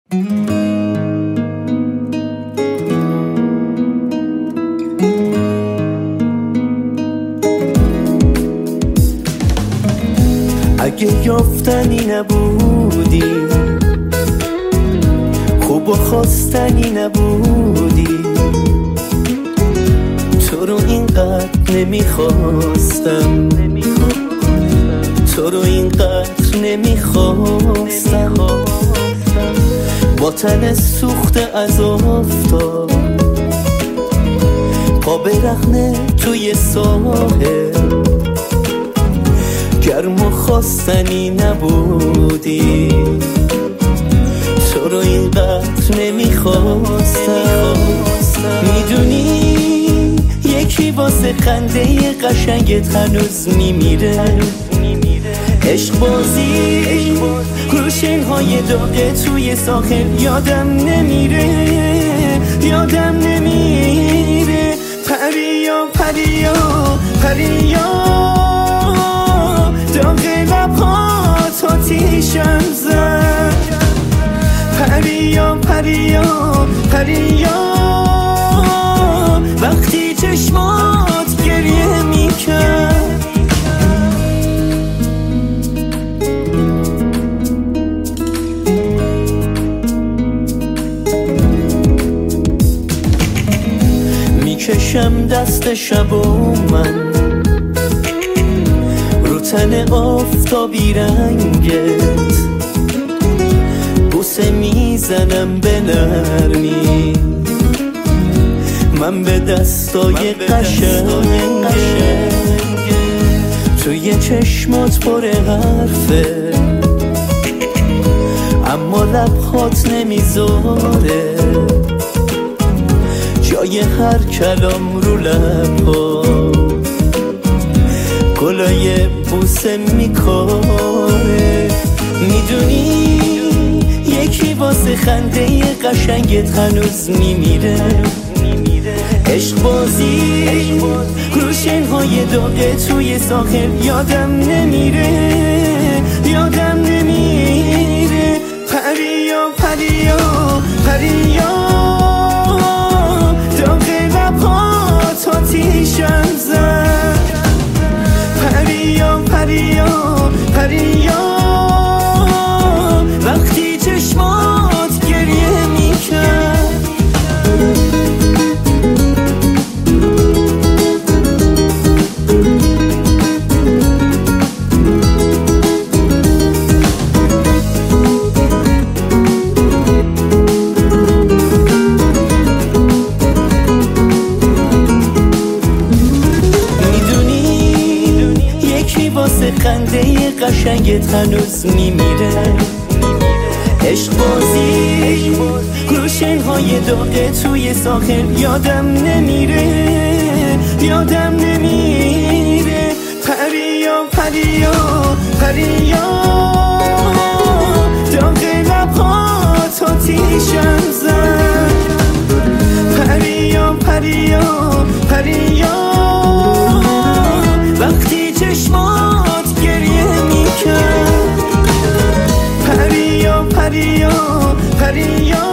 اگه یافتنی نبودی، خوب و خواستنی نبودی، تو رو اینقدر نمیخواستم، تو رو اینقدر نمیخواستم. با تن سوخته از آفتاب، پا برهنه توی ساحل، گرم و خواستنی نبودی، تو رو اینقدر نمیخواستم. میدونی یکی واسه خنده قشنگت هنوز میمیره، عشق بازی روشنهای داغ توی ساحل یادم نمیره، یادم نمیره. پریا پریا پریا، داغ لبهات آتیشم زد. پریا پریا پریا، وقتی چشمات گریه میکرد. میکشم دست شب و من رو تن آفتابی رنگت، بوسه میزنم به نرمی، من به دستای قشنگت. توی چشمات پر حرفه، اما لبهات نمیذاره جای هر کلام رو لبها، گلای بوسه میکاره. میدونی یکی واسه خنده قشنگت هنوز میمیره، عشق بازی روشنهای داغ توی ساحل یادم نمیره، یادم نمیره. پریا پریا پریا، داغ لبهات آتیشم زد. پریا پریا پریا، وقتی چشمات گریه میکرد. واسه خنده قشنگت هنوز میمیره، عشق بازی روشنهای داغ توی ساحل یادم نمیره، یادم نمیره. پریا پریا پریا، داغ لبهات آتیشم زد. پریا پریا پریا، وقتی چشمات گریه میکرد. پریا پریا پریا،